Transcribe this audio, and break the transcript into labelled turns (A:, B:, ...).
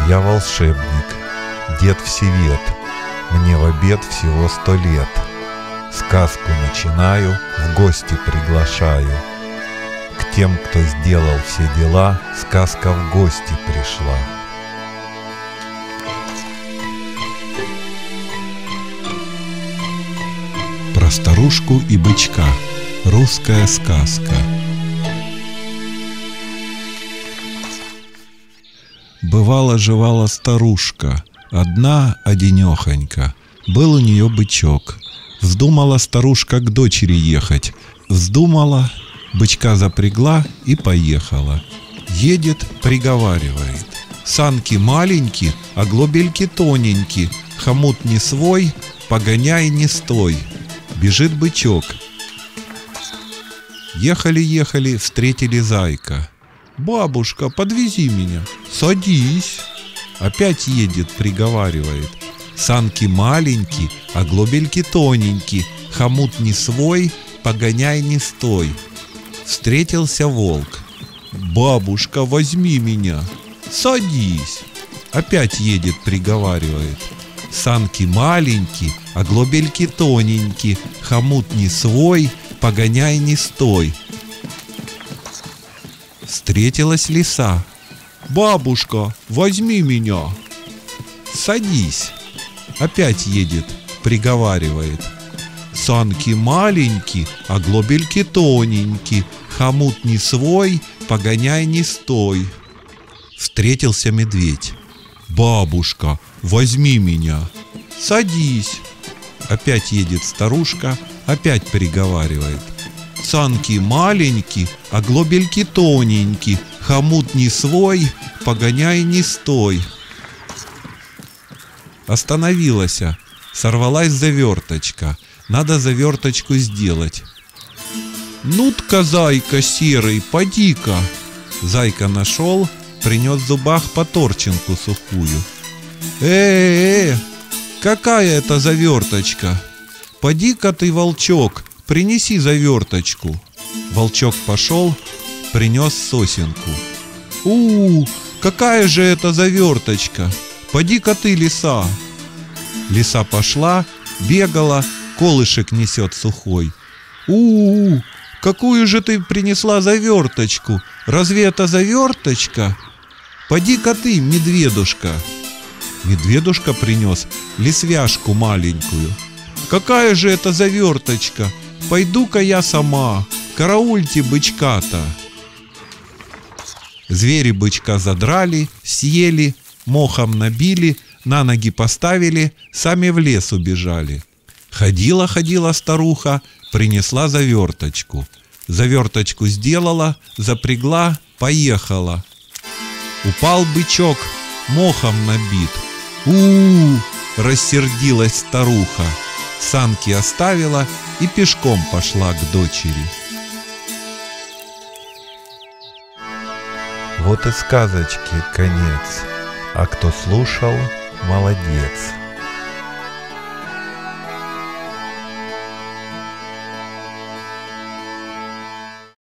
A: Я волшебник, дед Всевет, мне в обед всего 100 лет. Сказку начинаю, в гости приглашаю. К тем, кто сделал все дела, сказка в гости пришла.
B: Про старушку и бычка. Русская сказка. Бывала-жевала старушка, одна-одинехонька. Был у нее бычок. Вздумала старушка к дочери ехать. Вздумала, бычка запрягла и поехала. Едет, приговаривает: санки маленькие, а глобельки тоненькие. Хомут не свой, погоняй не стой. Бежит бычок. Ехали-ехали, встретили зайка. «Бабушка, подвези меня». «Садись». Опять едет, приговаривает: санки маленькие, а глобельки тоненькие. Хомут не свой, погоняй не стой. Встретился волк. «Бабушка, возьми меня». «Садись». Опять едет, приговаривает: санки маленькие, а глобельки тоненькие. Хомут не свой, погоняй не стой. Встретилась лиса. «Бабушка, возьми меня». «Садись». Опять едет, приговаривает: санки маленькие, а глобельки тоненькие. Хомут не свой, погоняй не стой. Встретился медведь. «Бабушка, возьми меня». «Садись». Опять едет старушка, опять приговаривает: санки маленькие, а глобельки тоненькие. Хомут не свой, погоняй не стой. Остановилась, сорвалась заверточка. Надо заверточку сделать. «Ну-тка, зайка серый, поди-ка». Зайка нашел, принес в зубах поторчинку сухую. Какая это заверточка? Поди-ка ты, волчок, принеси заверточку». Волчок пошел, принес сосенку. Какая же это заверточка? Поди-ка ты, лиса». Лиса пошла, бегала, колышек несет сухой. Какую же ты принесла заверточку? Разве это заверточка? Поди-ка ты, медведушка». Медведушка принес лисвяшку маленькую. «Какая же это заверточка? Пойду-ка я сама, караульте бычка-то». Звери бычка задрали, съели, мохом набили, на ноги поставили, сами в лес убежали. Ходила-ходила старуха, принесла заверточку. Заверточку сделала, запрягла, поехала. Упал бычок, мохом набит. Рассердилась старуха. Санки оставила и пешком пошла к дочери.
A: Вот и сказочки конец, а кто слушал, молодец.